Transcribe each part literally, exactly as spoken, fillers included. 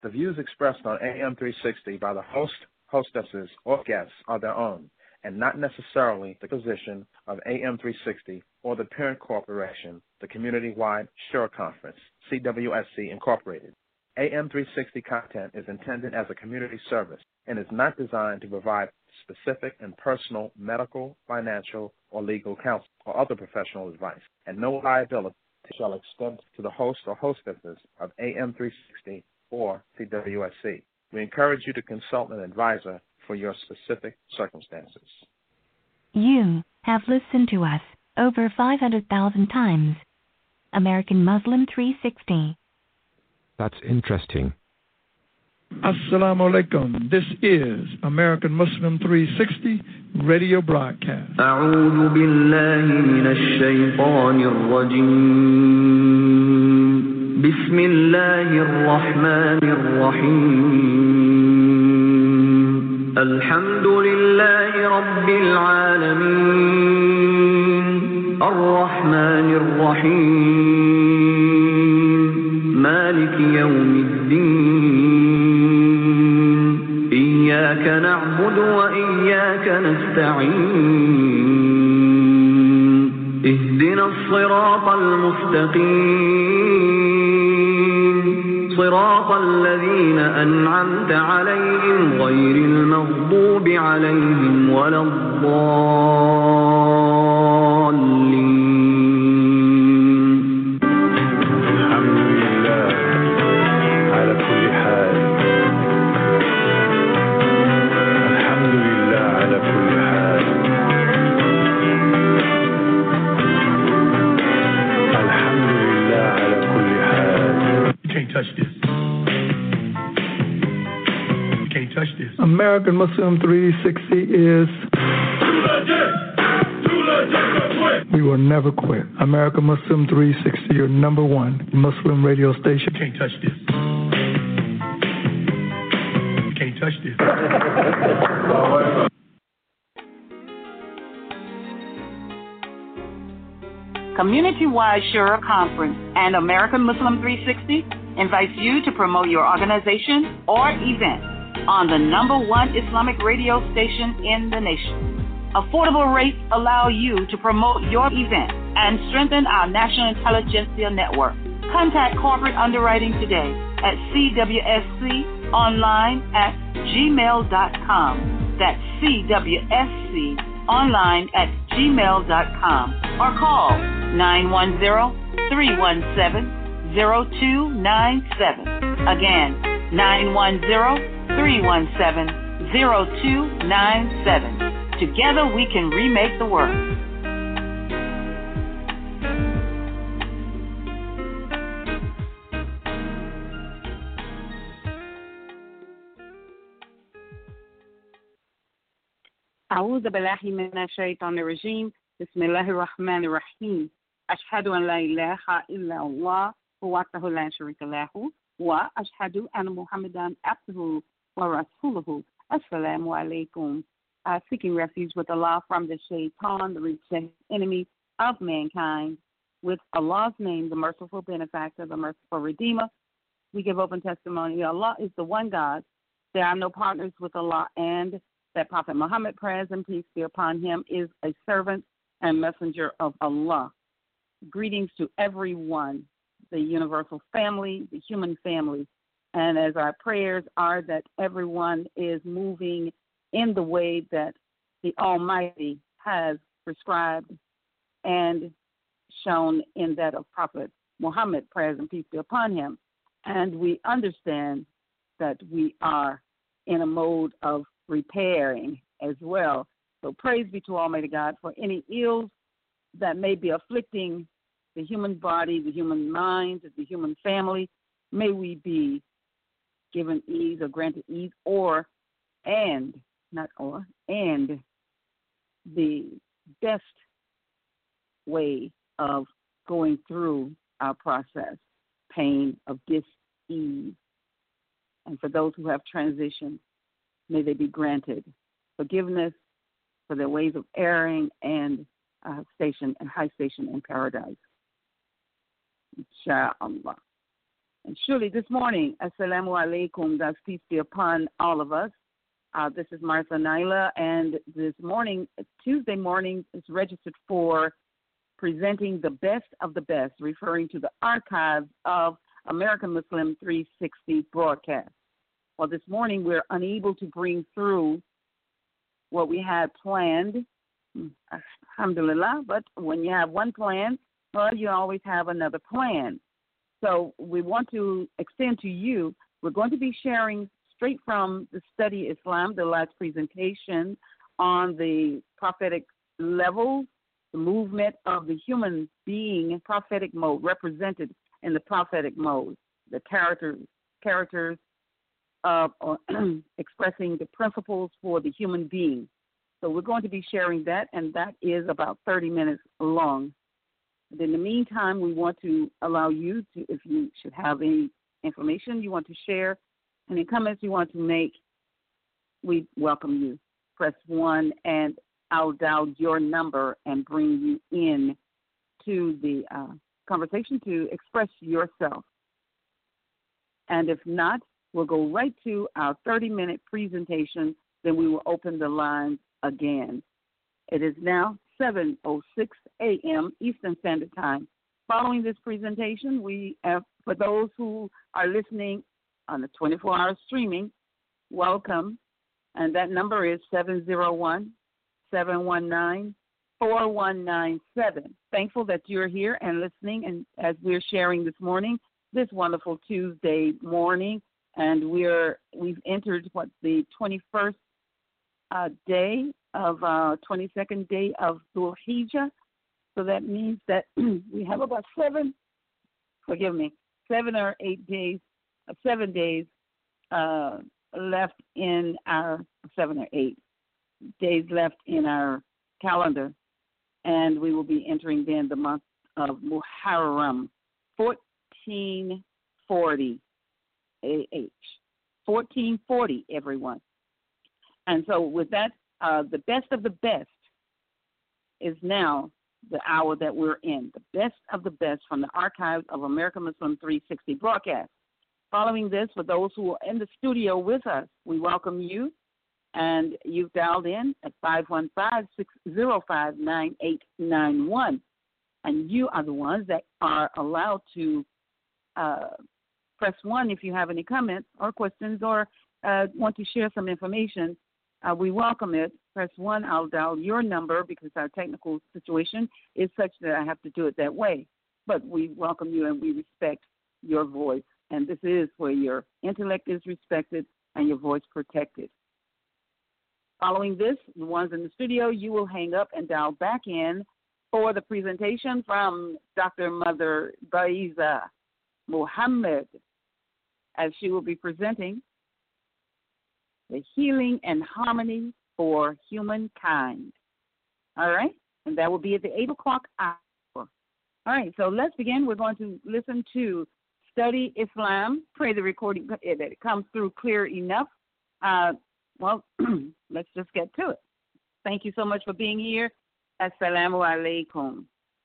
The views expressed on A M three sixty by the host, hostesses, or guests are their own, and not necessarily the position of A M three sixty or the parent corporation, the Community-Wide Sure Conference, C W S C Incorporated. A M three sixty content is intended as a community service and is not designed to provide specific and personal medical, financial, or legal counsel or other professional advice, and no liability shall extend to the host or hostesses of A M three sixty or C W S C. We encourage you to consult an advisor for your specific circumstances. You have listened to us over five hundred thousand times. American Muslim three sixty. That's interesting. Assalamu alaikum. This is American Muslim three sixty radio broadcast. أعوذ بالله من الشيطان الرجيم. بسم الله الرحمن الرحيم. الحمد لله رب العالمين. الرحمن الرحيم. مالك يوم الدين. إياك نعبد وإياك نستعين. اهدنا الصراط المستقيم. صراط الذين أنعمت عليهم غير المغضوب عليهم ولا الضالين. American Muslim three sixty is we will never quit. American Muslim three sixty, your number one Muslim radio station. Can't touch this. Can't touch this. Community-Wide Shura Conference and American Muslim three sixty invites you to promote your organization or event on the number one Islamic radio station in the nation. Affordable rates allow you to promote your event and strengthen our national intelligentsia network. Contact corporate underwriting today at C W S C online at gmail dot com. That's C W S C online at gmail dot com or call nine one zero, three one seven, zero two nine seven. Again, nine one zero, three one seven, zero two nine seven. Together we can remake the world. أعوذ بالله من الشيطان الرجيم. بسم الله الرحمن الرحيم. أشهد أن لا إله إلا الله وحده لا شريك له وأشهد أن محمدا عبده ورسوله. Assalamu alaikum. Uh, seeking refuge with Allah from the shaitan, the rejected enemy of mankind, with Allah's name, the merciful benefactor, the merciful redeemer. We give open testimony. Allah is the one God. There are no partners with Allah, and that Prophet Muhammad, praise and peace be upon him, is a servant and messenger of Allah. Greetings to everyone, the universal family, the human family. And as our prayers are that everyone is moving in the way that the Almighty has prescribed and shown in that of Prophet Muhammad, praise and peace be upon him. And we understand that we are in a mode of repairing as well. So praise be to Almighty God for any ills that may be afflicting the human body, the human mind, the human family. May we be given ease or granted ease or, and, not or, and the best way of going through our process, pain of dis-ease. And for those who have transitioned, may they be granted forgiveness for their ways of erring and uh, station and high station in paradise. Insha'Allah. And surely this morning, Assalamu alaikum, God's peace be upon all of us. Uh, this is Martha Naila, and this morning, Tuesday morning, is registered for presenting the best of the best, referring to the archives of American Muslim three sixty broadcast. Well, this morning we're unable to bring through what we had planned, alhamdulillah, but when you have one plan, well, you always have another plan. So we want to extend to you, we're going to be sharing straight from the Study Islam, the last presentation on the prophetic levels, the movement of the human being in prophetic mode, represented in the prophetic mode, the characters, characters of uh, expressing the principles for the human being. So we're going to be sharing that, and that is about thirty minutes long. But in the meantime, we want to allow you to, if you should have any information you want to share, any comments you want to make, we welcome you. Press one, and I'll dial your number and bring you in to the uh, conversation to express yourself. And if not, we'll go right to our thirty-minute presentation. Then we will open the lines again. It is now seven oh six a.m. Eastern Standard Time. Following this presentation, we have, for those who are listening on the twenty-four hour streaming, welcome. And that number is seven oh one, seven one nine, four one nine seven. Thankful that you're here and listening, and as we're sharing this morning, this wonderful Tuesday morning, and we're we've entered what the twenty-first uh, day of uh, twenty-second day of Dhul Hijjah. So that means that we have about seven, forgive me, seven or eight days, uh, seven days uh, left in our seven or eight days left in our calendar, and we will be entering then the month of Muharram, fourteen forty A H, fourteen forty, everyone. And so with that, uh, the best of the best is now the hour that we're in, the best of the best from the archives of American Muslim three sixty broadcast. Following this, for those who are in the studio with us, we welcome you. And you've dialed in at five one five, six oh five, nine eight nine one. And you are the ones that are allowed to uh, press one if you have any comments or questions or uh, want to share some information. Uh, we welcome it. Press one. I'll dial your number because our technical situation is such that I have to do it that way. But we welcome you and we respect your voice. And this is where your intellect is respected and your voice protected. Following this, the ones in the studio, you will hang up and dial back in for the presentation from Doctor Mother Baiza Muhammad, as she will be presenting the healing and harmony for humankind. All right? And that will be at the eight o'clock hour. All right, so let's begin. We're going to listen to Study Islam. Pray the recording that it comes through clear enough. Uh, well, let's just get to it. Thank you so much for being here. Assalamu alaikum.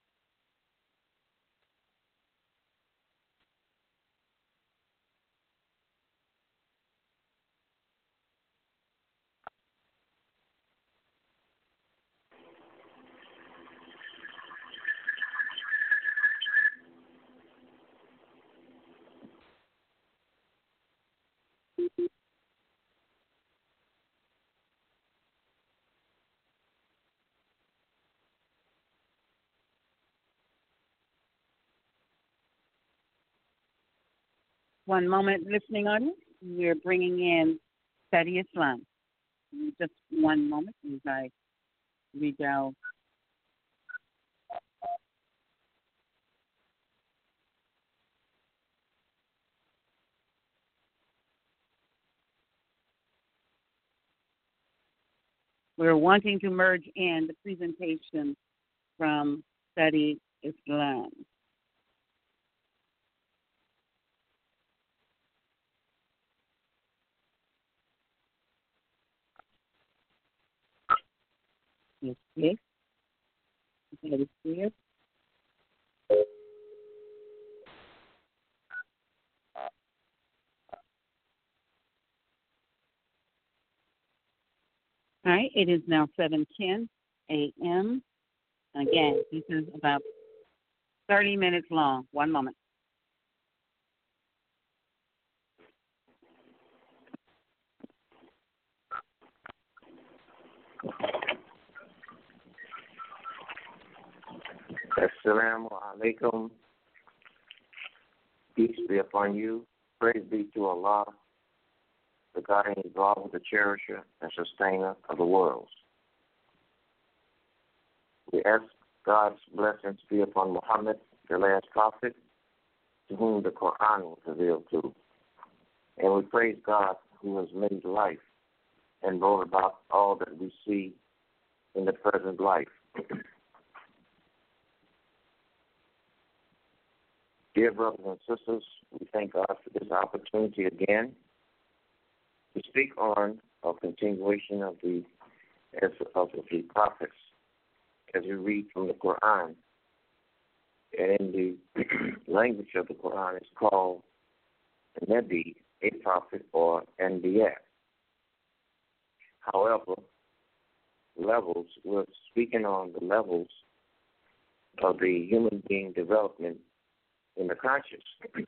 One moment, listening audience. We're bringing in Study Islam. Just one moment as I read out. We're wanting to merge in the presentation from Study Islam. Yes, that is clear. All right, it is now seven ten a.m. Again, this is about thirty minutes long. One moment. Assalamu alaikum. Peace be upon you. Praise be to Allah, the God and God, the cherisher and sustainer of the worlds. We ask God's blessings be upon Muhammad, the last prophet, to whom the Quran was revealed to. And we praise God who has made life and brought about all that we see in the present life. Dear brothers and sisters, we thank God for this opportunity again to speak on a continuation of the of the prophets as we read from the Quran. And in the language of the Quran, it's called Nabi, a prophet, or Anbiya. However, levels, we're speaking on the levels of the human being development in the conscious.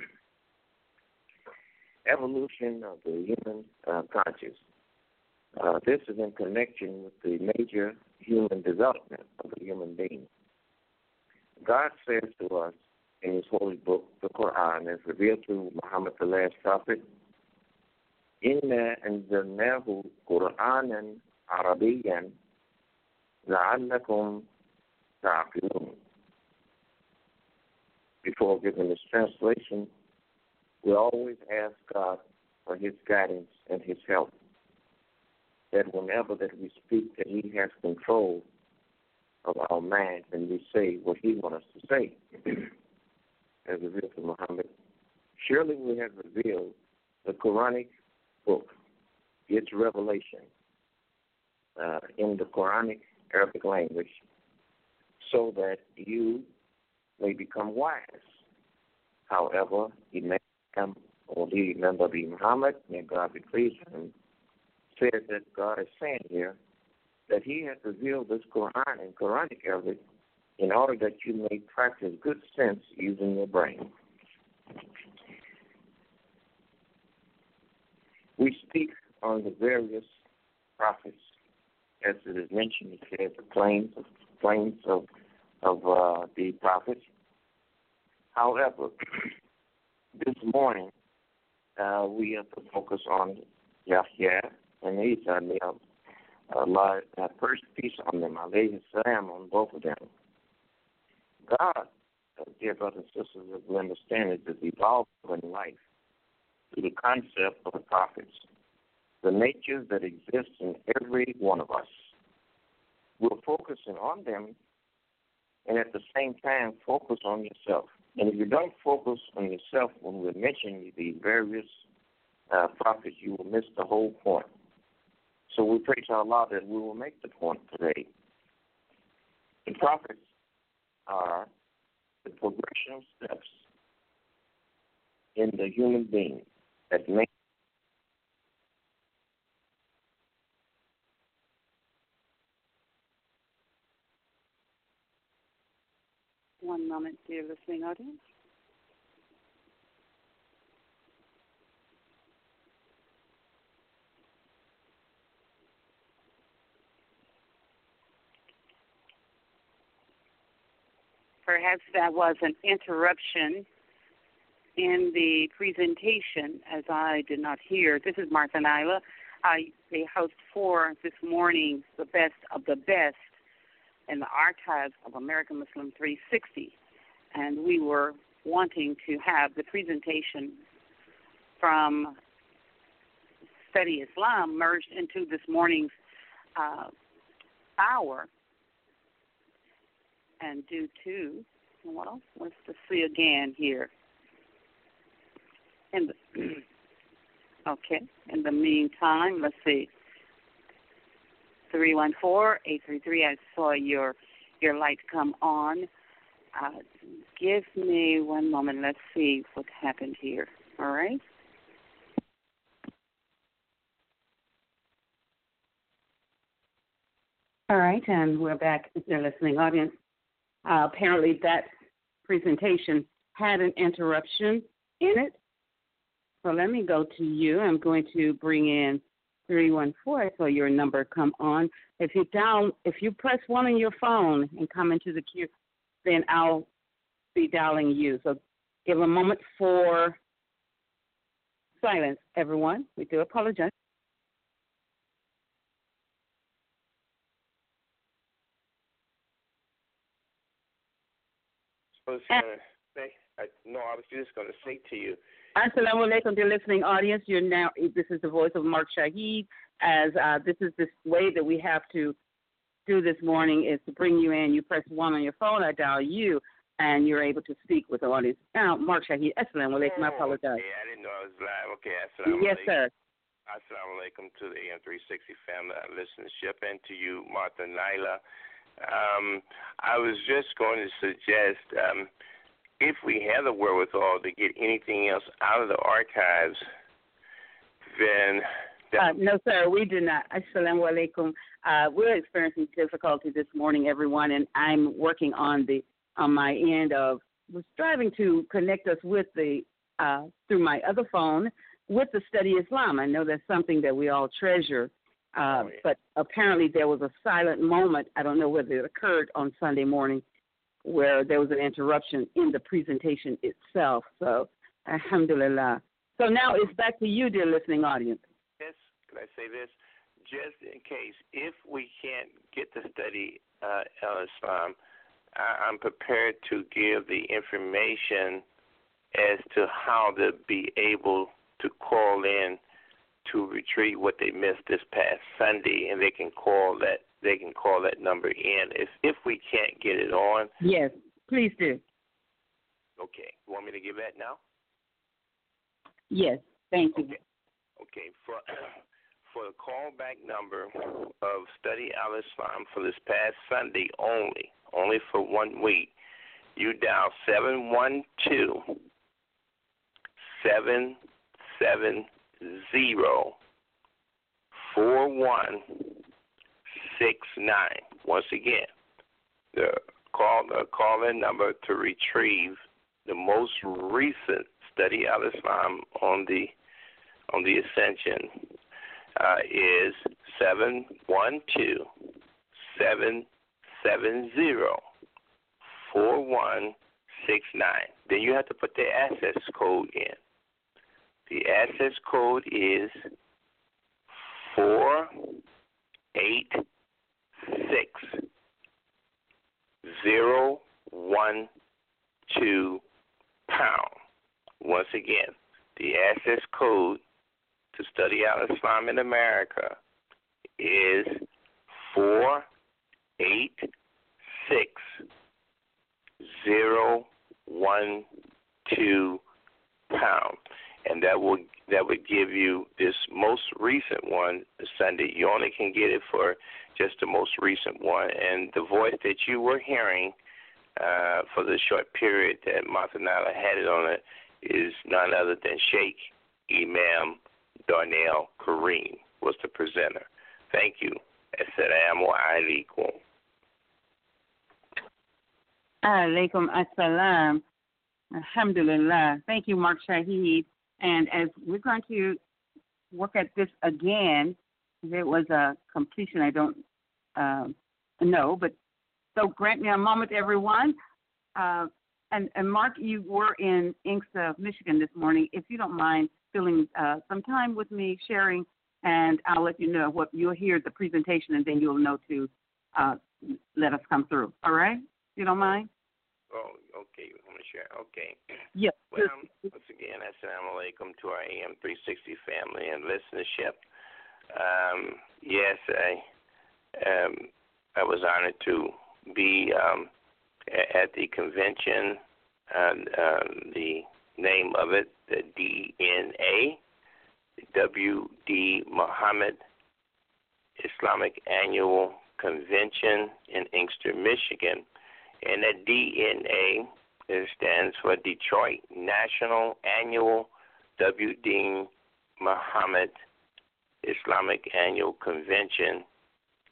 Evolution of the human uh, conscious. Uh, this is in connection with the major human development of the human being. God says to us in His holy book, the Quran, as revealed to Muhammad, the last prophet, Inna anzalnahu Qur'anan Arabiyan la'allakum ta'qilun. Before giving this translation, we always ask God for His guidance and His help. That whenever that we speak, that He has control of our mind and we say what He wants us to say. As revealed to Muhammad, surely we have revealed the Quranic book, its revelation, uh, in the Quranic Arabic language, so that you may become wise. However, he may come, or the member be Muhammad, may God be pleased with him, said that God is saying here that He has revealed this Quran in Quranic Arabic in order that you may practice good sense using your brain. We speak on the various prophets, as it is mentioned. It says the plains of plains of of uh, the prophets. However, this morning uh, we have to focus on Yahya and Isa. May Allah have first peace on them, alayhi salam, on both of them. God, uh, dear brothers and sisters, as we understand it, is evolved in life through the concept of the prophets, the natures that exist in every one of us. We're focusing on them and at the same time focus on yourself. And if you don't focus on yourself when we mention the various uh, prophets, you will miss the whole point. So we pray to Allah that we will make the point today. The prophets are the progression of steps in the human being that make One moment, dear listening audience. Perhaps that was an interruption in the presentation, as I did not hear. This is Martha Nyla. I the host for this morning, the best of the best in the archives of American Muslim three sixty. And we were wanting to have the presentation from Study Islam merged into this morning's uh, hour. And due to, well, let's just see again here. In the, okay, in the meantime, let's see. three one four, eight three three, I saw your your light come on. Uh, give me one moment. Let's see what happened here. All right? All right, and we're back, the listening audience. Uh, apparently that presentation had an interruption in it. So let me go to you. I'm going to bring in three one four so your number come on. If you down, if you press one on your phone and come into the queue, then I'll be dialing you. So give a moment for silence, everyone. We do apologize. I was gonna say, I, no, I was just going to say to you. Assalamu alaikum, dear listening audience. You're now. This is the voice of Mark Shaheed. As uh, this is this way that we have to do this morning is to bring you in. You press one on your phone, I dial you, and you're able to speak with the audience. Now, Mark Shaheed, assalamu alaikum. I apologize. Yeah, I didn't know I was live. Okay, assalamu yes, alaikum. sir. Assalamu alaikum to the A M three sixty family, our listenership, and to you, Martha Nyla. Um, I was just going to suggest um, if we have the wherewithal to get anything else out of the archives, then... Uh, no, sir, we do not. Assalamu alaikum. Uh, we're experiencing difficulty this morning, everyone, and I'm working on the on my end of was striving to connect us with the uh, through my other phone with the Study Islam. I know that's something that we all treasure. Uh, oh, yeah. But apparently there was a silent moment. I don't know whether it occurred on Sunday morning where there was an interruption in the presentation itself. So, alhamdulillah. So now it's back to you, dear listening audience. Yes, can I say this? Just in case, if we can't get the Study uh, Al-Islam, I- I'm prepared to give the information as to how to be able to call in to retrieve what they missed this past Sunday, and they can call that they can call that number in if if we can't get it on. Yes, please do. Okay, you want me to give that now? Yes, thank you. Okay, okay. for for the callback number of Study Al-Islam for this past Sunday only, only for one week, you dial seven one two seven seven zero four one six nine. Once again, the call the call-in number to retrieve the most recent Study Al-Islam on the on the Ascension uh, is seven one two seven seven zero four one six nine. Then you have to put the access code in. The access code is four eight six zero one two pound. Once again, the access code to Study Al-Islam in America is four eight six zero one two pound. And that will that would give you this most recent one Sunday. You only can get it for just the most recent one. And the voice that you were hearing uh, for the short period that Martha Nyla had it on it is none other than Sheikh Imam Darnell Kareem was the presenter. Thank you. Assalamu alaikum. Alaikum assalam. Alhamdulillah. Thank you, Mark Shaheed. And as we're going to work at this again, there was a completion I don't uh, know, but so grant me a moment, everyone. Uh, and, and Mark, you were in Inkster, Michigan this morning. If you don't mind filling uh, some time with me, sharing, and I'll let you know what you'll hear the presentation, and then you'll know to uh, let us come through. All right? If you don't mind? Oh, okay. I'm going to share. Okay. Yes. Well, once again, assalamu alaikum to our A M three sixty family and listenership. Um, yes, I um, I was honored to be um, at the convention. And, um, the name of it, the D N A, W D Muhammad Islamic Annual Convention in Inkster, Michigan. And that D N A it stands for Detroit National Annual W D Muhammad Islamic Annual Convention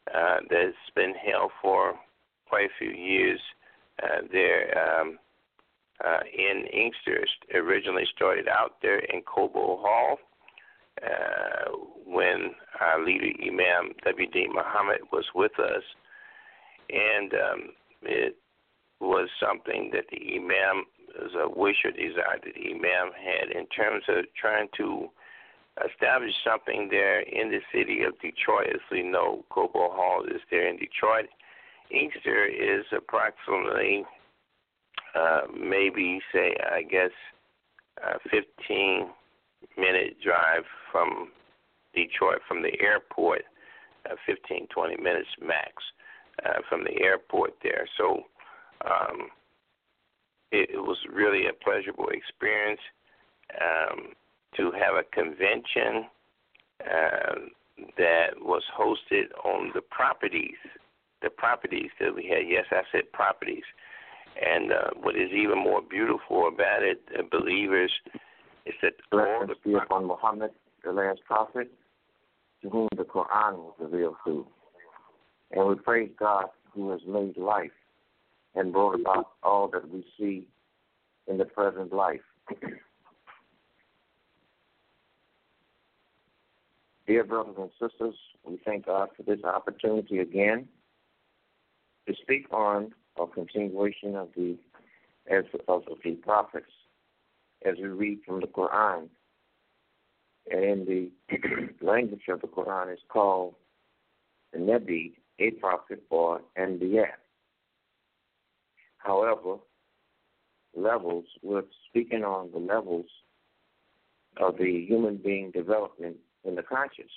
uh, that's been held for quite a few years. Uh, there um, uh, in Inkster. Originally started out there in Cobo Hall uh, when our leader Imam W D Muhammad was with us, and um, it was something that the Imam, was a wish or desire that the Imam had in terms of trying to establish something there in the city of Detroit. As we know, Cobo Hall is there in Detroit. Inkster is approximately uh, maybe, say, I guess, a fifteen-minute drive from Detroit, from the airport, uh, fifteen, twenty minutes max uh, from the airport there. So um, it, it was really a pleasurable experience um, to have a convention uh, that was hosted on the properties the properties that we had. Yes, I said properties. And uh, what is even more beautiful about it, uh, believers, is that all the be upon Muhammad, the last prophet, to whom the Quran was revealed to. And we praise God who has made life and brought about all that we see in the present life. Dear brothers and sisters, we thank God for this opportunity again to speak on a continuation of the as of the prophets as we read from the Quran. And in the language of the Quran is called the Nabi, a prophet, or Anbiya. However, levels, we're speaking on the levels of the human being development in the conscious.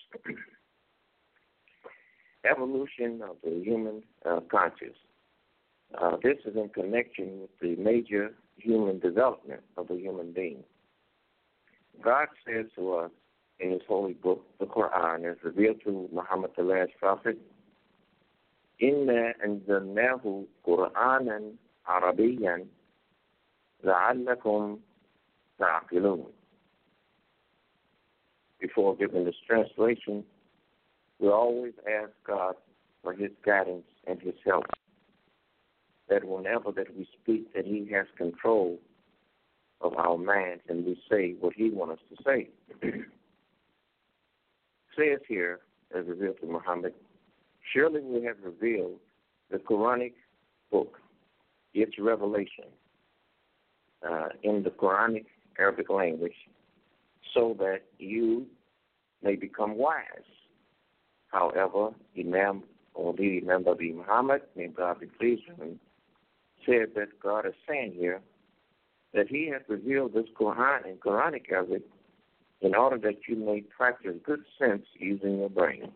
Evolution of the human uh, conscious. Uh, this is in connection with the major human development of the human being. God says to us in His holy book, the Quran, as revealed to Muhammad, the last prophet, "Inna anzalnahu Qur'anan Arabiyyan la'allakum ta'qilun." Before giving this translation, we always ask God for His guidance and His help. That whenever that we speak, that He has control of our minds and we say what He wants us to say. Says here, as revealed to Muhammad, surely we have revealed the Quranic book, its revelation, uh, in the Quranic Arabic language, so that you may become wise. However, Imam, or the Imam Nabi Muhammad, may God be pleased with him, said that God is saying here that He has revealed this Quran in Quranic Arabic in order that you may practice good sense using your brain.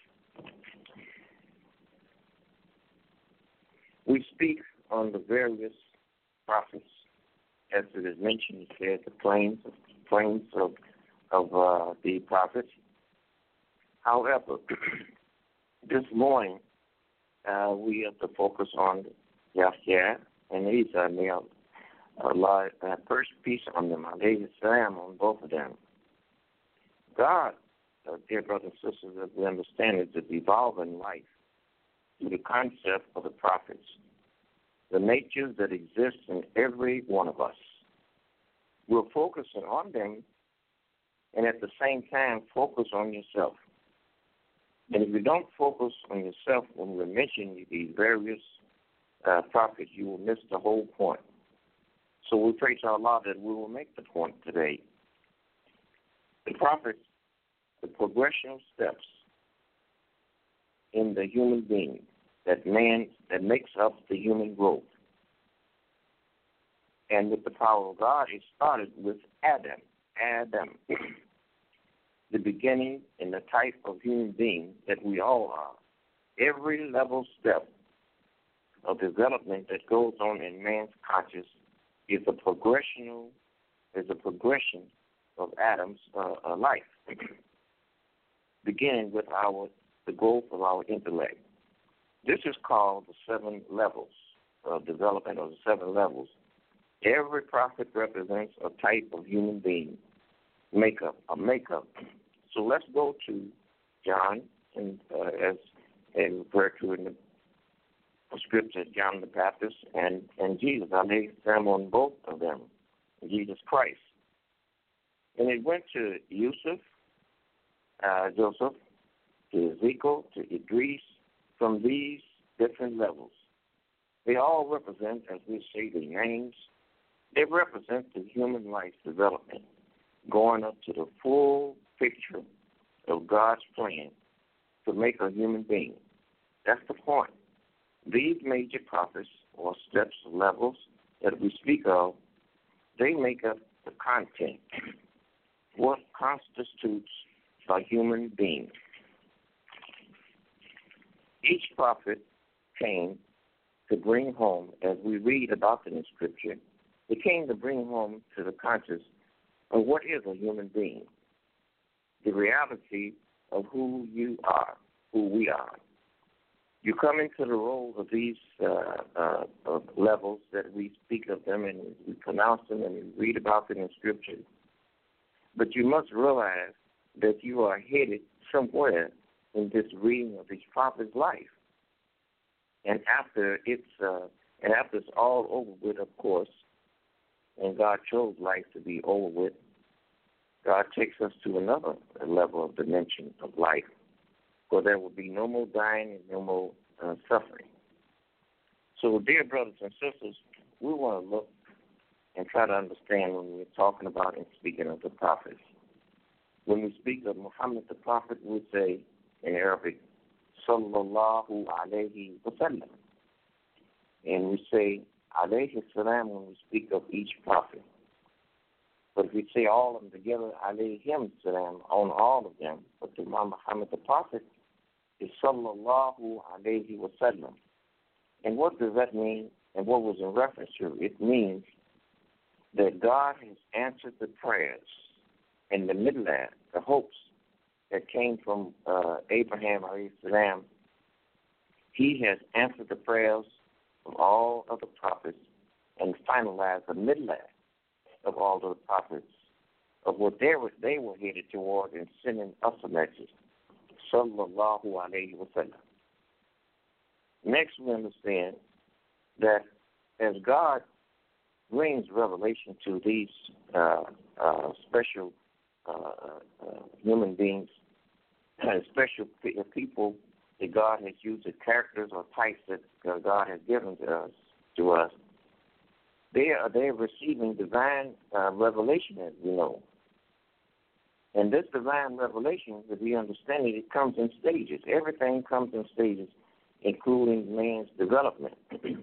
We speak on the various prophets, as it is mentioned, he said, the planes, planes of of uh, the prophets. However, this morning uh, we have to focus on Yahya and Isa. May Allah uh, first peace on them, alayhi salam, on both of them. God, uh, dear brothers and sisters, as we understand, is the evolving life through the concept of the prophets, the natures that exist in every one of us. We're focusing on them and at the same time focus on yourself. And if you don't focus on yourself when we mention the various uh, prophets, you will miss the whole point. So we pray to Allah that we will make the point today. The prophets, the progression of steps in the human being that man that makes up the human growth. And with the power of God, it started with Adam. Adam. The beginning and the type of human being that we all are. Every level step of development that goes on in man's conscious is a progression, is a progression of Adam's uh, uh, life, beginning with our the growth of our intellect. This is called the seven levels of development, or the seven levels. Every prophet represents a type of human being, makeup, a makeup. So let's go to John, and uh, as and referred to in the scripture, John the Baptist and, and Jesus. I laid them on both of them, Jesus Christ. And it went to Yusuf, uh, Joseph, to Ezekiel, to Idris, from these different levels. They all represent, as we say, the names, they represent the human life development, going up to the full picture of God's plan to make a human being. That's the point. These major prophets, or steps, levels that we speak of, they make up the content, what constitutes a human being. Each prophet came to bring home, as we read about it in Scripture, they came to bring home to the conscious of what is a human being, the reality of who you are, who we are. You come into the role of these uh, uh, uh, levels that we speak of them and we pronounce them and we read about them in Scripture. But you must realize that you are headed somewhere in this reading of each prophet's life. And after it's uh, and after it's all over with, of course, and God chose life to be over with, God takes us to another level of dimension of life, where there will be no more dying and no more uh, suffering. So, dear brothers and sisters, we want to look and try to understand when we're talking about and speaking of the prophets. When we speak of Muhammad the prophet, we say in Arabic, Sallallahu alayhi wa sallam. And we say alayhi salam when we speak of each prophet. But if we say all of them together, alayhim salam, on all of them, but to Muhammad the prophet is Sallallahu alayhi wa sallam. And what does that mean and what was in reference to? It means that God has answered the prayers and the midlad, the hopes that came from uh, Abraham alayhi salam. He has answered the prayers of all of the prophets and finalized the midlad of all of the prophets of what they were, they were headed toward in sending us a message. Sallallahu alayhi wa sallam. Next, we understand that as God brings revelation to these uh, uh, special uh, uh, human beings, and special people that God has used as characters or types that uh, God has given to us, to us, they are they are receiving divine uh, revelation, as we know. And this divine revelation, as we understand it, it comes in stages. Everything comes in stages, including man's development.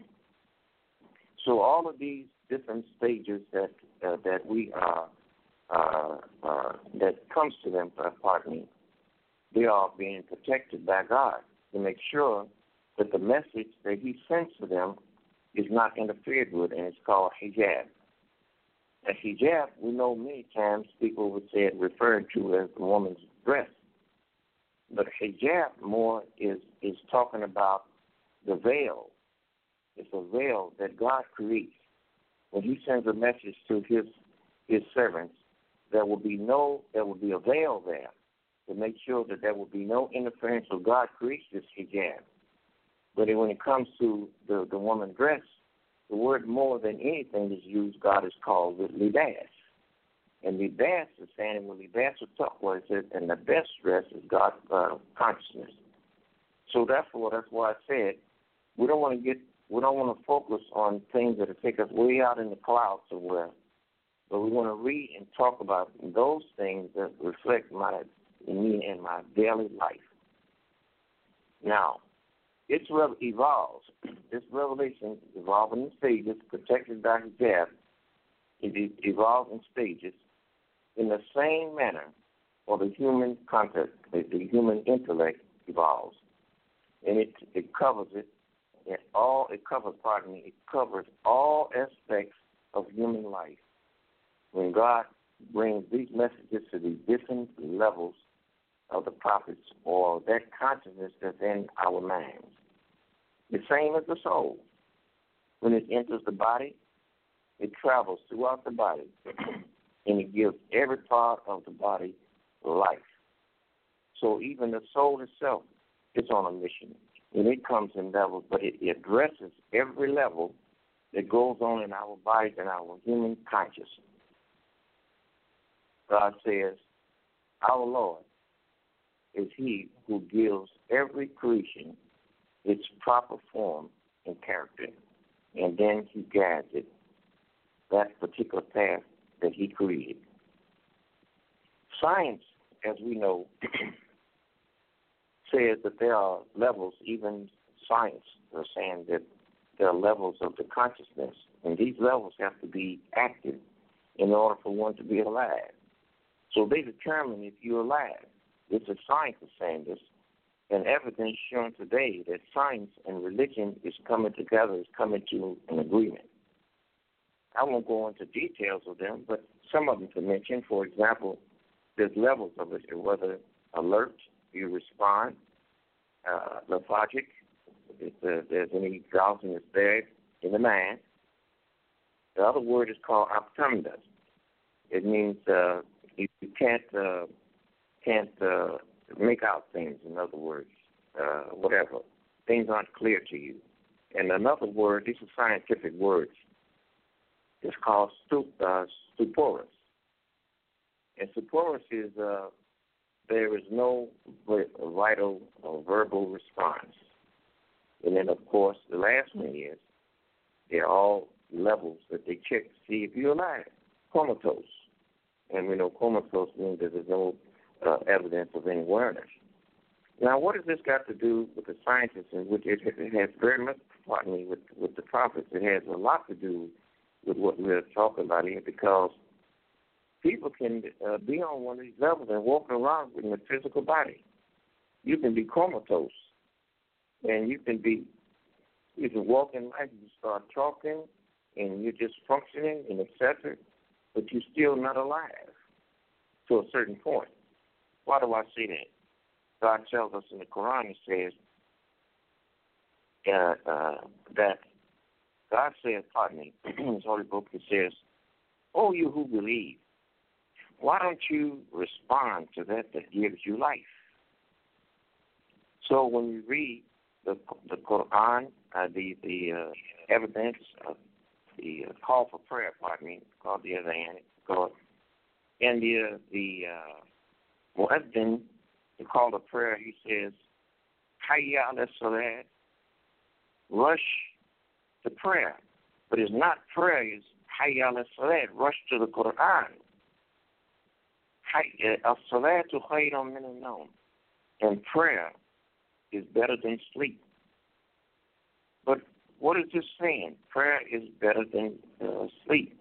So all of these different stages that uh, that we are uh, uh, that comes to them, uh, pardon me, they are being protected by God to make sure that the message that He sends to them is not interfered with, and it's called hijab. A hijab, we know many times people would say it referred to as the woman's breast. But hijab more is, is talking about the veil. It's a veil that God creates. When He sends a message to His His servants, there will be no there will be a veil there to make sure that there will be no interference. So God creates this hijab. But when it comes to the, the woman's dress, the word more than anything is used, God is called with libas. And libas is saying, well, libas is taqwa, it says, and the best dress is God's uh, consciousness. So therefore, that's why I said, we don't want to get, we don't want to focus on things that take us way out in the clouds somewhere, but we want to read and talk about those things that reflect my me in my daily life. Now, it evolves. This revelation evolving in stages, protected by hijab. It evolves in stages in the same manner, or the human concept, the, the human intellect evolves, and it it covers it. It all it covers. Pardon me. It covers all aspects of human life. When God brings these messages to the different levels of the prophets, or that consciousness that's in our minds. The same as the soul. When it enters the body, it travels throughout the body, and it gives every part of the body life. So even the soul itself it's on a mission. And it comes in levels, but it, it addresses every level that goes on in our bodies and our human consciousness. God says, our Lord is he who gives every creation its proper form and character, and then he guides it that particular path that he created. Science, as we know, says that there are levels, even science are saying that there are levels of the consciousness, and these levels have to be active in order for one to be alive. So they determine if you're alive. This is science is saying this, and evidence showing today that science and religion is coming together, is coming to an agreement. I won't go into details of them, but some of them to mention. For example, there's levels of it, whether alert, you respond, uh, lethargic, if uh, there's any drowsiness there in the mind. The other word is called optimda. It means uh, you, you can't uh, can't uh, make out things. In other words, uh, whatever things aren't clear to you. And another word, these are scientific words. It's called stup, uh, stuporous. And stuporous is uh, there is no vital or verbal response. And then, of course, the last one is they're all levels that they check to see if you're alive. Comatose. And we know comatose means that there's no uh, evidence of any awareness. Now, what has this got to do with the scientists, in which it, it has very much, pardon me, with, with the prophets? It has a lot to do with what we're talking about here, because people can uh, be on one of these levels and walk around in a physical body. You can be comatose, and you can be, you can walk in life, you start talking, and you're just functioning and et cetera, but you're still not alive to a certain point. Why do I say that? God tells us in the Quran, he says uh, uh, that God says, pardon me, in his holy book, it says, "Oh, you who believe, why don't you respond to that that gives you life?" So when you read the the Quran, uh, the the uh, evidence of the uh, call for prayer, pardon me, called the Adhan, called, and the uh, the uh, Mu'addin, the call to prayer, he says, "Hayya ala salat," rush to prayer. But it's not prayer, it's Hayya ala salat, rush to the Quran. As-salatu khayrun min an-nawm. And prayer is better than sleep. But what is this saying? Prayer is better than uh, sleep.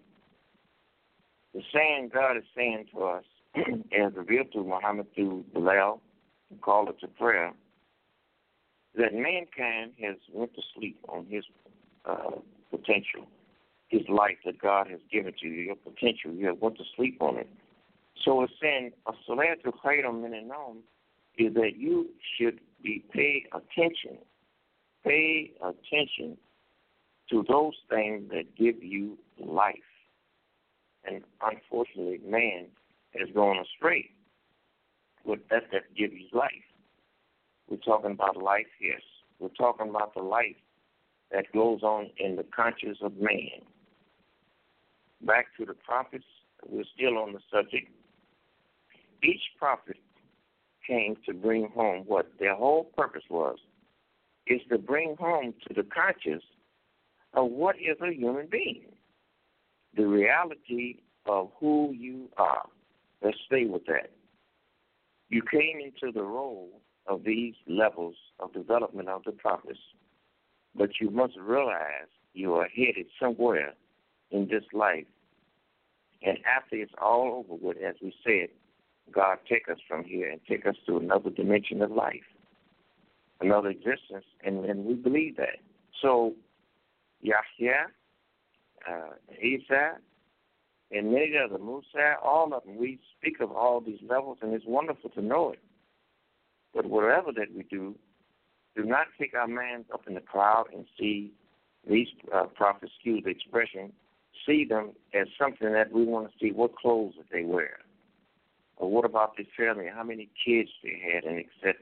The saying God is saying to us, as revealed to Muhammad through Bilal, who called it to prayer, that mankind has went to sleep on his uh, potential, his life that God has given to you, your potential. You have went to sleep on it. So it's saying, as-salatu khayrun min an-nawm, is that you should be pay attention, pay attention to those things that give you life. And unfortunately, man has gone astray with that that gives you life. We're talking about life, yes. We're talking about the life that goes on in the conscience of man. Back to the prophets, we're still on the subject. Each prophet came to bring home what their whole purpose was, is to bring home to the conscious of what is a human being, the reality of who you are. Let's stay with that. You came into the role of these levels of development of the prophets, but you must realize you are headed somewhere in this life. And after it's all over with, as we said, God take us from here and take us to another dimension of life, another existence, and, and we believe that. So Yahya, uh, Isa, and many other, Musa, all of them, we speak of all these levels, and it's wonderful to know it. But whatever that we do, do not take our minds up in the cloud and see these uh, prophets, excuse the expression, see them as something that we want to see what clothes that they wear, or what about their family, how many kids they had, and et cetera,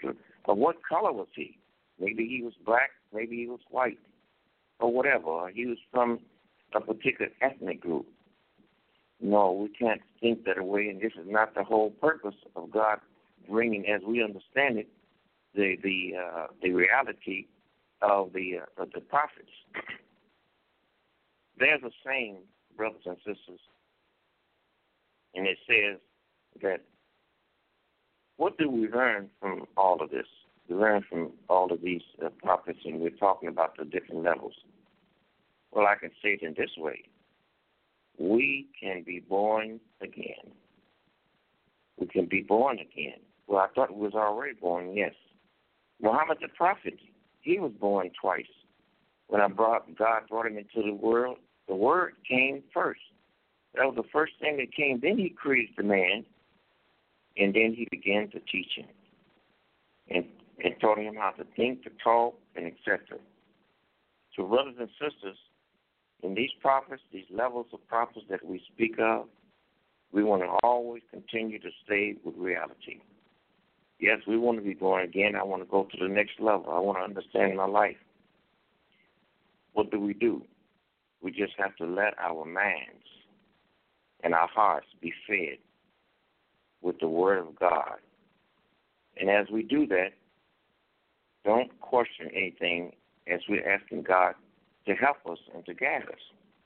Or what color was he? Maybe he was black, maybe he was white, or whatever. Or he was from a particular ethnic group. No, we can't think that way, and this is not the whole purpose of God bringing, as we understand it, the the uh, the reality of the uh, of the prophets. There's a saying, brothers and sisters, and it says that what do we learn from all of this? We learn from all of these uh, prophets, and we're talking about the different levels. Well, I can say it in this way. We can be born again. We can be born again. Well, I thought we was already born, yes. Muhammad the prophet, he was born twice. When I brought God brought him into the world, the word came first. That was the first thing that came. Then he created the man, and then he began to teach him and, and taught him how to think, to talk, and et cetera. So, brothers and sisters, in these prophets, these levels of prophets that we speak of, we want to always continue to stay with reality. Yes, we want to be born again. I want to go to the next level. I want to understand my life. What do we do? We just have to let our minds and our hearts be fed with the Word of God. And as we do that, don't question anything as we're asking God to help us and to guide us.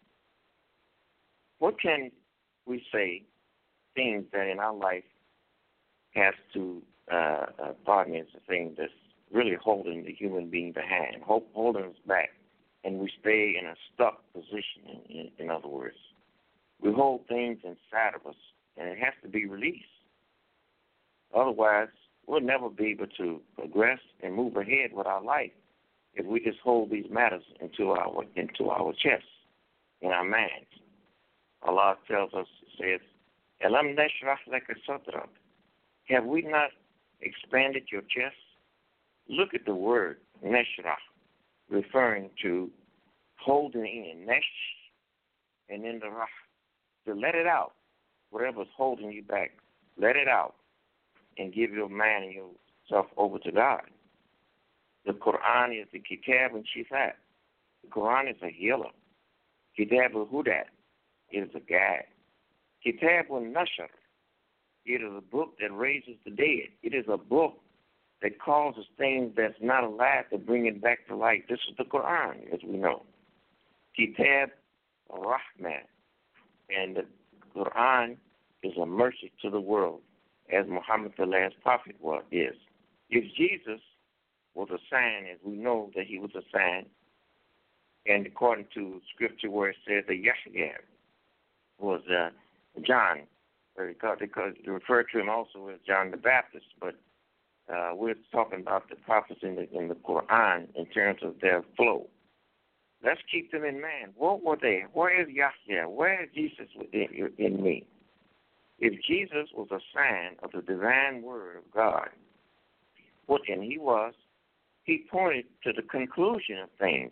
What can we say, things that in our life has to, uh, uh, pardon me, it's a thing that's really holding the human being behind, holding us back, and we stay in a stuck position, in, in, in other words. We hold things inside of us, and it has to be released. Otherwise, we'll never be able to progress and move ahead with our life if we just hold these matters into our into our chest, in our minds. Allah tells us, says, Alam nashrah laka sadrak. Have we not expanded your chest? Look at the word nashrah, referring to holding in, nesh, and then the rah, to let it out. Whatever's holding you back, let it out and give your mind and yourself over to God. The Quran is the kitab and shifat. The Quran is a healer. Kitab al-Hudat is a guide. Kitab al-Nashr, it is a book that raises the dead. It is a book that causes things that's not alive to bring it back to life. This is the Quran, as we know. Kitab al-Rahman. And the Quran is a mercy to the world, as Muhammad the last prophet was, is. If Jesus was a sign, as we know that he was a sign, and according to Scripture where it says that Yahya was uh, John, because they refer to him also as John the Baptist, but uh, we're talking about the prophets in the, in the Quran in terms of their flow. Let's keep them in mind. What were they? Where is Yahya? Where is Jesus in, in me? If Jesus was a sign of the divine word of God, what and he was, he pointed to the conclusion of things.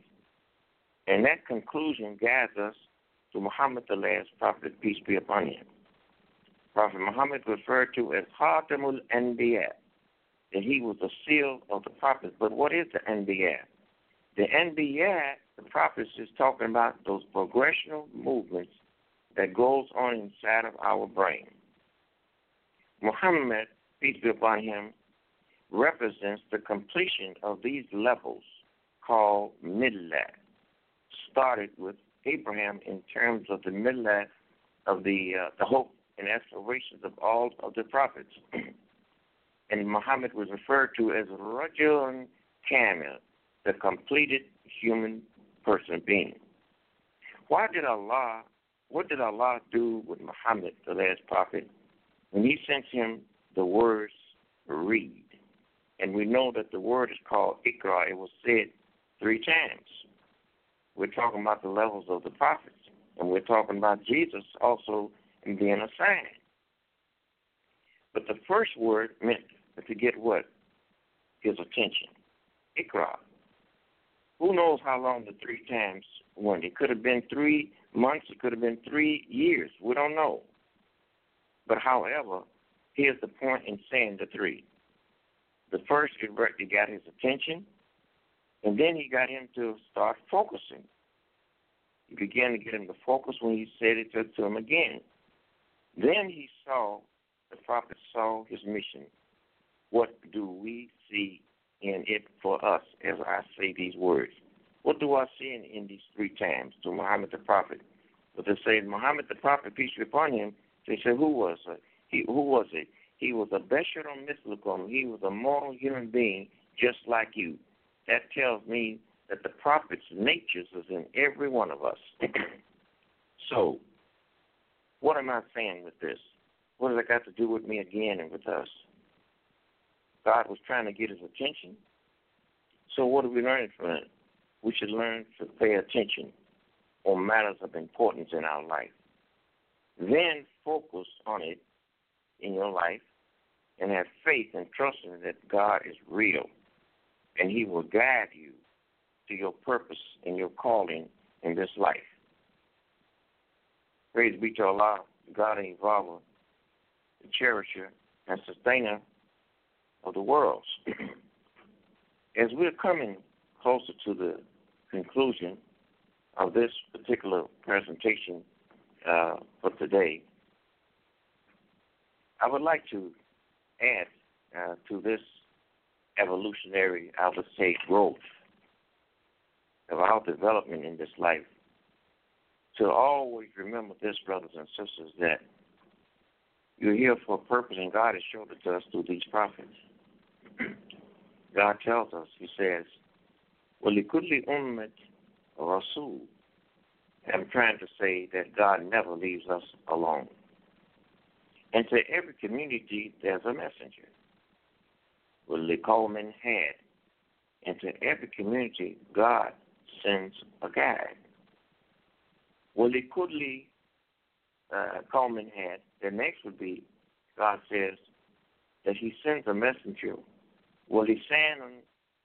And that conclusion guides us to Muhammad, the last prophet, peace be upon him. Prophet Muhammad referred to as Khatamul Anbiya, that he was the seal of the prophets. But what is the Anbiya? The Anbiya, the prophets, is talking about those progressional movements that goes on inside of our brain. Muhammad, peace be upon him, represents the completion of these levels called millah. Started with Abraham in terms of the millah of the uh, the hope and aspirations of all of the prophets. And Muhammad was referred to as Rajulun Kamil, the completed human person being. Why did Allah, what did Allah do with Muhammad, the last prophet, when he sent him the words read? And we know that the word is called Iqra. It was said three times. We're talking about the levels of the prophets. And we're talking about Jesus also in being a sign. But the first word meant to get what? His attention. Iqra. Who knows how long the three times went? It could have been three months. It could have been three years. We don't know. But however, here's the point in saying the three. The first, it got his attention, and then he got him to start focusing. He began to get him to focus when he said it to, to him again. Then he saw, the prophet saw his mission. What do we see in it for us as I say these words? What do I see in, in these three times to Muhammad the prophet? But they say Muhammad the prophet, peace be upon him, they said, who was it? He, who was it? He was a Bashar Mislukum. He was a mortal human being just like you. That tells me that the prophet's natures is in every one of us. So, what am I saying with this? What has it got to do with me again and with us? God was trying to get his attention. So what are we learning from it? We should learn to pay attention on matters of importance in our life. Then focus on it in your life and have faith and trust in that God is real and he will guide you to your purpose and your calling in this life. Praise be to Allah, the God and Evolver, the cherisher and sustainer of the worlds. As we're coming closer to the conclusion of this particular presentation uh, for today, I would like to add uh, to this evolutionary, I would say, growth of our development in this life, to always remember this, brothers and sisters, that you're here for a purpose, and God has showed it to us through these prophets. God tells us, he says, وَلِكُلِّ أُمَّةٍ رَسُولٌ. I'm trying to say that God never leaves us alone. And to every community, there's a messenger. وَلِقَوْمٍ had. And to every community, God sends a guide. وَلِكُلِّ قَوْمٍ had. The next would be, God says that he sends a messenger. وَلِسَانٌ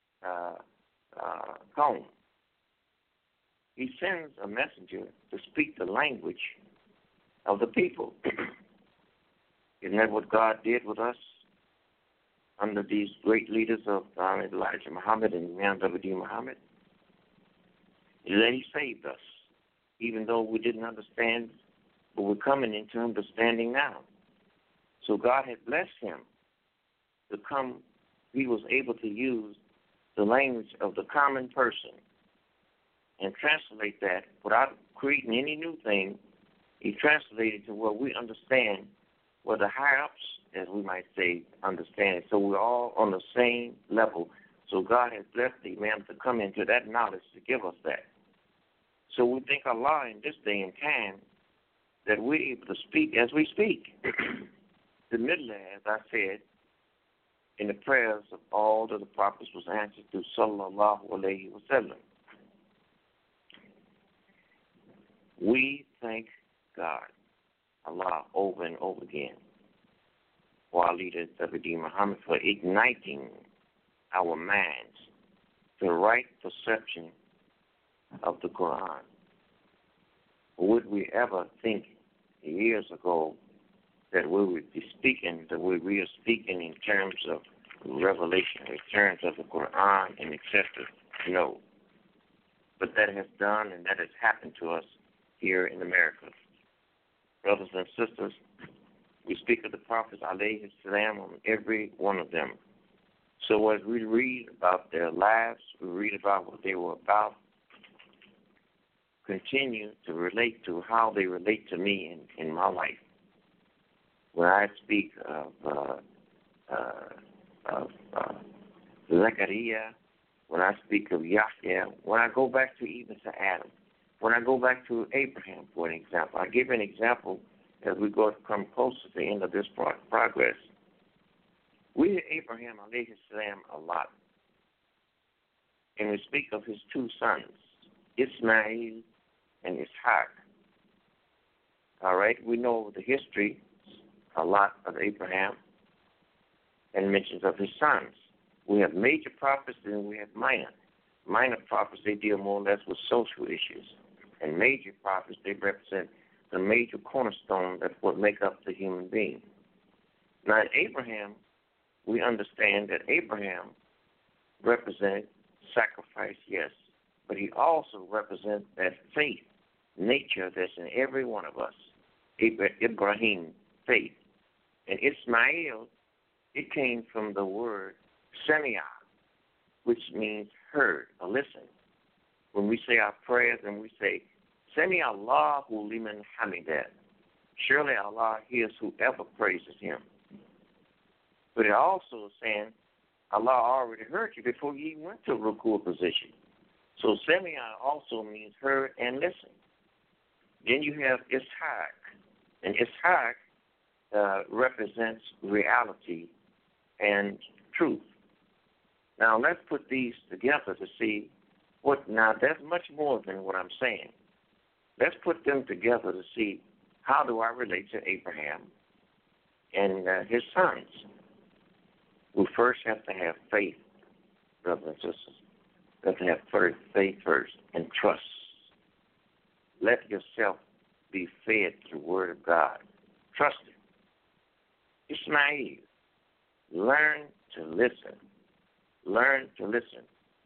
قَوْمٍ. He sends a messenger to speak the language of the people. Isn't that what God did with us under these great leaders of Muhammad, Elijah Muhammad, and Imam W D Muhammad? That he saved us, even though we didn't understand, but we're coming into understanding now. So God had blessed him to come. He was able to use the language of the common person and translate that without creating any new thing. He translated to where we understand, where the higher-ups, as we might say, understand it. So we're all on the same level. So God has blessed the Imam to come into that knowledge to give us that. So we thank Allah in this day and time that we're able to speak as we speak. The middle, as I said, in the prayers of all of the prophets was answered through sallallahu alayhi wa sallam. We thank God, Allah, over and over again, for our leader, W D Muhammad, for igniting our minds to the right perception of the Quran. Would we ever think years ago that we would be speaking, that we are speaking in terms of revelation, in terms of the Quran and et cetera? No. But that has done and that has happened to us here in America. Brothers and sisters, we speak of the prophets, alayhi salam, on every one of them. So as we read about their lives, we read about what they were about, continue to relate to how they relate to me in, in my life. When I speak of, uh, uh, of uh, Zechariah, when I speak of Yahya, when I go back to even to Adam, when I go back to Abraham, for an example, I give an example as we go to come close to the end of this pro- progress. We hear Abraham, alayhi salam, a lot. And we speak of his two sons, Ismail and Ishaq. All right, we know the history a lot of Abraham and mentions of his sons. We have major prophets and we have minor. Minor prophets, they deal more or less with social issues. And major prophets, they represent the major cornerstone that's what make up the human being. Now, Abraham, we understand that Abraham represented sacrifice, yes, but he also represents that faith nature that's in every one of us. Ibrahim, faith. And Ismail, it came from the word Semiah, which means heard or listen. When we say our prayers and we say, Semi Allahu liman hamidah, surely Allah hears whoever praises him. But it also is saying Allah already heard you before you even went to a ruku position. So Semiah also means heard and listen. Then you have Ishaq, and Ishaq uh, represents reality and truth. Now let's put these together to see what. Now that's much more than what I'm saying. Let's put them together to see how do I relate to Abraham and uh, his sons. We first have to have faith, brothers and sisters. We have to have first, faith first and trust. Let yourself be fed through the Word of God. Trust it. Ismail, learn to listen. Learn to listen.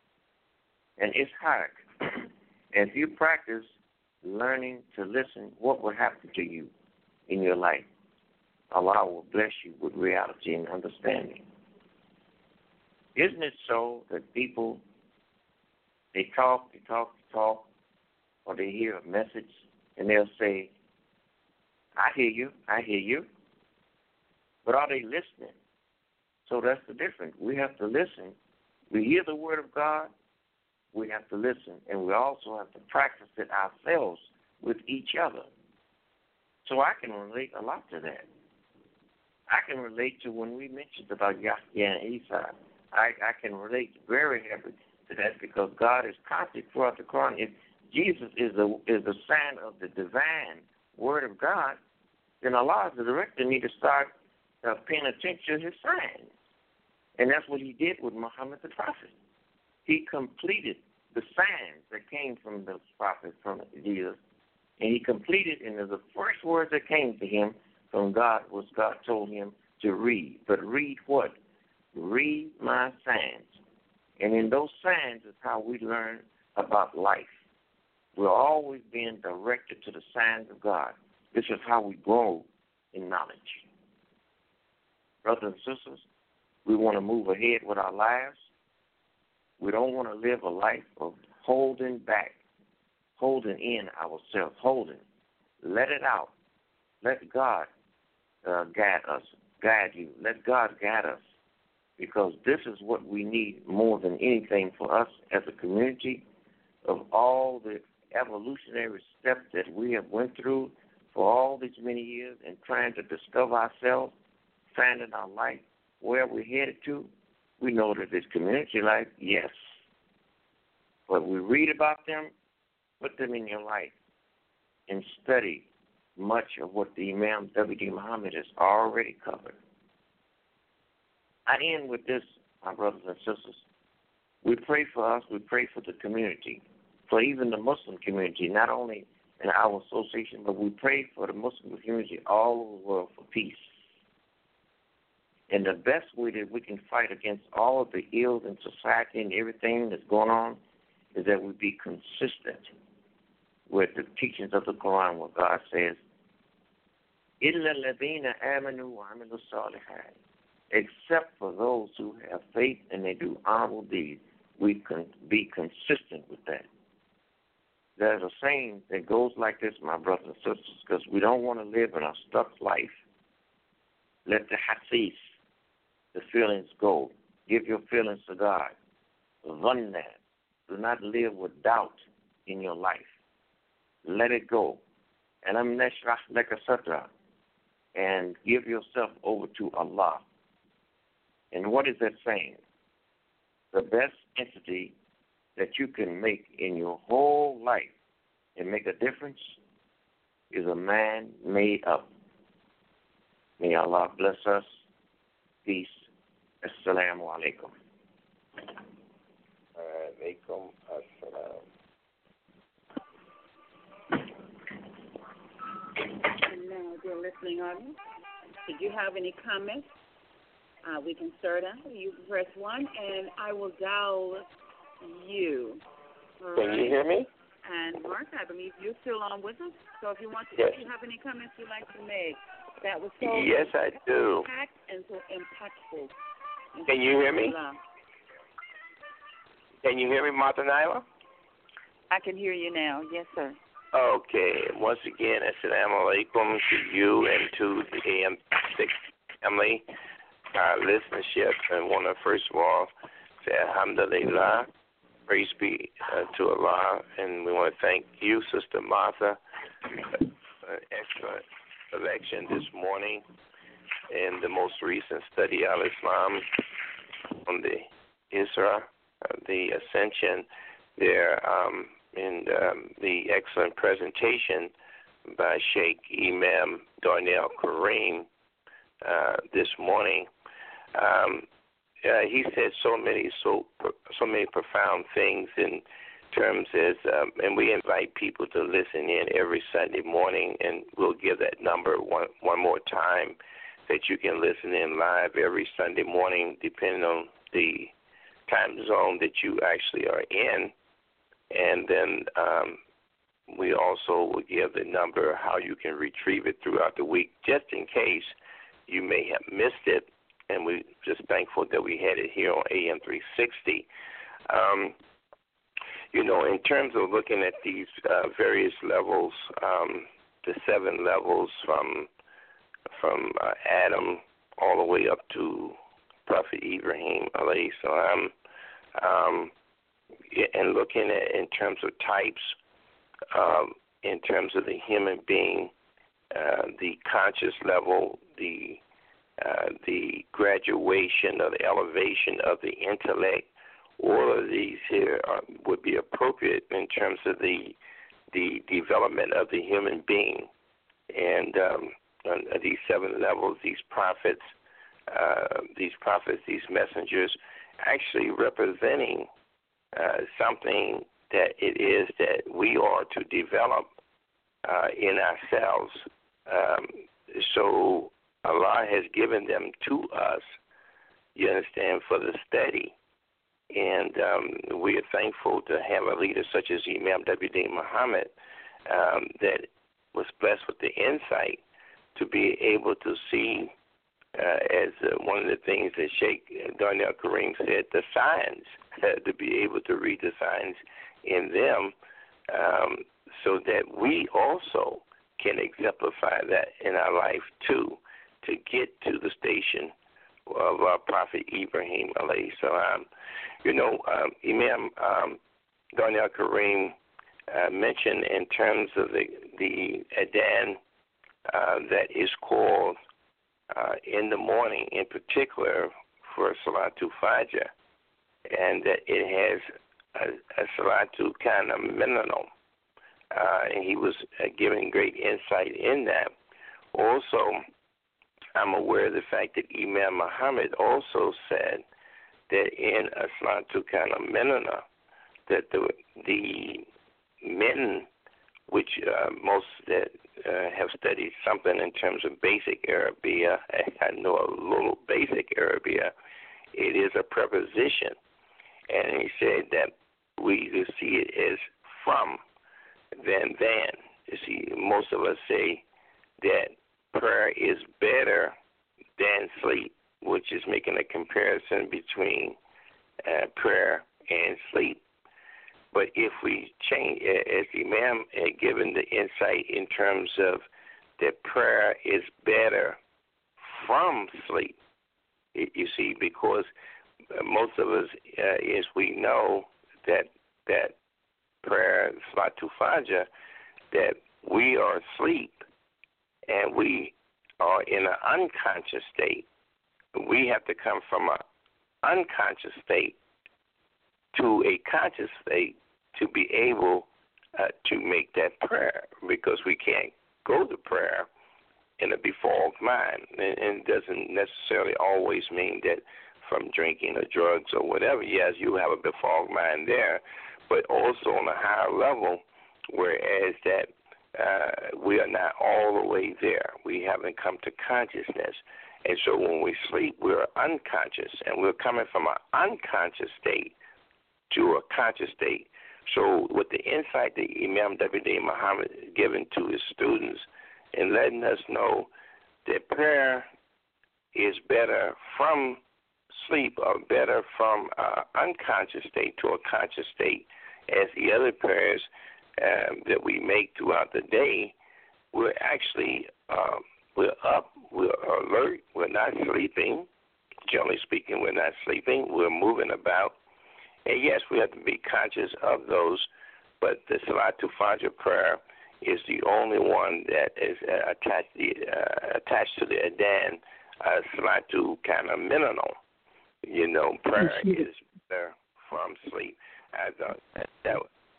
And Ishaq, if you practice learning to listen, what will happen to you in your life? Allah will bless you with reality and understanding. Isn't it so that people, they talk, they talk, they talk, or they hear a message, and they'll say, I hear you, I hear you. But are they listening? So that's the difference. We have to listen. We hear the Word of God, we have to listen, and we also have to practice it ourselves with each other. So I can relate a lot to that. I can relate to when we mentioned about Yahya and Isa. I, I can relate very heavily to that because God is constantly throughout the Quran. If Jesus is the is the sign of the divine Word of God, then Allah is directing me to start uh, paying attention to His signs, and that's what He did with Muhammad the Prophet. He completed the signs that came from the prophet, from Jesus, and he completed, and the first words that came to him from God was God told him to read. But read what? Read my signs. And in those signs is how we learn about life. We're always being directed to the signs of God. This is how we grow in knowledge. Brothers and sisters, we want to move ahead with our lives. We don't want to live a life of holding back, holding in ourselves, holding. Let it out. Let God uh, guide us, guide you. Let God guide us, because this is what we need more than anything for us as a community. Of all the evolutionary steps that we have went through for all these many years and trying to discover ourselves, finding our life, where we're headed to, we know that this community life, yes. But we read about them, put them in your life, and study much of what the Imam W D Muhammad has already covered. I end with this, my brothers and sisters. We pray for us, we pray for the community, for even the Muslim community, not only in our association, but we pray for the Muslim community all over the world for peace. And the best way that we can fight against all of the ills in society and everything that's going on is that we be consistent with the teachings of the Quran, where God says, إِلَّا الَّذِينَ آمَنُوا وَعَمِلُوا الصَّالِحَاتِ, except for those who have faith and they do honorable deeds. We can be consistent with that. There's a saying that goes like this, my brothers and sisters, because we don't want to live in a stuck life. Let the hasis, the feelings go. Give your feelings to God. Run that. Do not live with doubt in your life. Let it go. And I'm neshrah laka sadra. And give yourself over to Allah. And what is that saying? The best entity that you can make in your whole life and make a difference is a man made up. May Allah bless us. Peace. Assalamu alaikum. Alaikum assalam. And now, dear listening audience, did you have any comments Uh, we can start out. You press one, and I will dial you. All Can right? you hear me? And Mark, I believe you're still on with us. So if you want to, Yes. if you have any comments you'd like to make, that was so Yes, I do. impact and so impactful. Can you hear me? Can you hear me, Martha Nyla? I can hear you now. Yes, sir. Okay. Once again, assalamu alaikum to you and to the A M six family, our listenership. And want to first of all say alhamdulillah, praise be uh, to Allah. And we want to thank you, Sister Martha, for an excellent selection this morning in the most recent study of Islam on the Isra, uh, the Ascension there, um, and um, the excellent presentation by Sheikh Imam Darnell Kareem uh, this morning. Um, uh, he said so many so so many profound things in terms as, um, and we invite people to listen in every Sunday morning, and we'll give that number one one more time that you can listen in live every Sunday morning, depending on the time zone that you actually are in. And then um, we also will give the number how you can retrieve it throughout the week, just in case you may have missed it. And we're just thankful that we had it here on A M three sixty. Um, you know, in terms of looking at these uh, various levels, um, the seven levels from from uh, Adam all the way up to Prophet Ibrahim alayhi salam, um, and looking at in terms of types, um, in terms of the human being, uh, the conscious level, the uh, the graduation or the elevation of the intellect, all of these here are, would be appropriate in terms of the the development of the human being. And um, on these seven levels, these prophets, uh, these prophets, these messengers, actually representing uh, something that it is that we are to develop uh, in ourselves. Um, so Allah has given them to us, you understand, for the study. And um, we are thankful to have a leader such as Imam W D Muhammad um, that was blessed with the insight to be able to see, uh, as uh, one of the things that Sheikh Darnell Kareem said, the signs, uh, to be able to read the signs in them, um, so that we also can exemplify that in our life too, to get to the station of our Prophet Ibrahim alayhi salam. You know, um, Imam um, Darnell Kareem uh, mentioned in terms of the, the Adhan uh, that is called uh, in the morning, in particular for Salatul Fajr, and that it has a, a Salatul kind of minimum. Uh, and he was uh, giving great insight in that. Also, I'm aware of the fact that Imam Muhammad also said that in Salatul Kana Minana, that the the men, which uh, most that uh, have studied something in terms of basic Arabia, I know a little basic Arabia, it is a preposition. And he said that we see it as from than than. You see, most of us say that prayer is better than sleep, which is making a comparison between uh, prayer and sleep. But if we change, as the Imam had given the insight in terms of that prayer is better from sleep, you see, because most of us, uh, as we know, that that prayer, Salatul Fajr, that we are asleep and we are in an unconscious state. We have to come from an unconscious state to a conscious state to be able uh, to make that prayer, because we can't go to prayer in a befogged mind. And, and it doesn't necessarily always mean that from drinking or drugs or whatever. Yes, you have a befogged mind there, but also on a higher level, whereas that uh, we are not all the way there. We haven't come to consciousness. And so when we sleep, we're unconscious, and we're coming from an unconscious state to a conscious state. So with the insight that Imam W D Muhammad is giving to his students and letting us know that prayer is better from sleep or better from an unconscious state to a conscious state, as the other prayers um, that we make throughout the day, we're actually um, we're up, we're alert, we're not sleeping. Generally speaking, we're not sleeping. We're moving about. And yes, we have to be conscious of those, but the Salatul Fajr prayer is the only one that is uh, attached, uh, attached to the Adhan, uh, Salatul kind of minimal. You know, prayer is better from sleep. As, uh, that, that,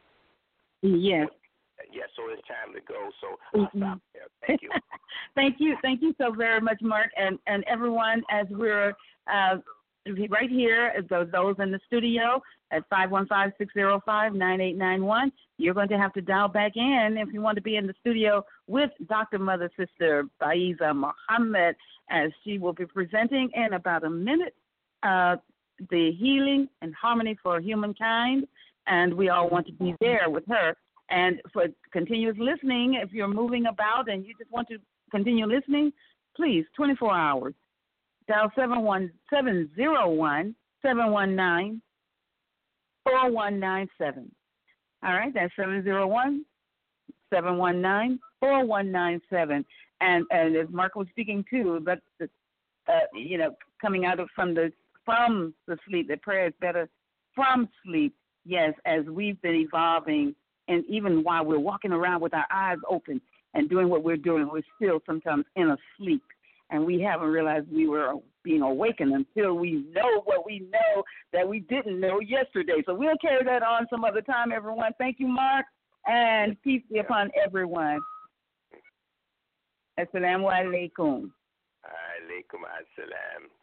yes. Yeah, so it's time to go. So I'll stop there. Thank you. Thank you. Thank you so very much, Mark, and, and everyone, as we're uh, right here, those, those in the studio at five one five, six zero five, nine eight nine one. You're going to have to dial back in if you want to be in the studio with Doctor Mother Sister Faiza Muhammad, as she will be presenting in about a minute uh, the healing and harmony for humankind, and we all want to be there with her. And for continuous listening, if you're moving about and you just want to continue listening, please, twenty-four hours. Dial seven one seven zero one seven one nine four one nine seven. All right, that's seven zero one seven one nine four one nine seven. And and as Mark was speaking too, but uh, you know, coming out of from the from the sleep, that prayer is better from sleep. Yes, as we've been evolving, and even while we're walking around with our eyes open and doing what we're doing, we're still sometimes in a sleep. And we haven't realized we were being awakened until we know what we know that we didn't know yesterday. So we'll carry that on some other time, everyone. Thank you, Mark, and peace be upon everyone. Assalamu alaikum. Alaikum assalam.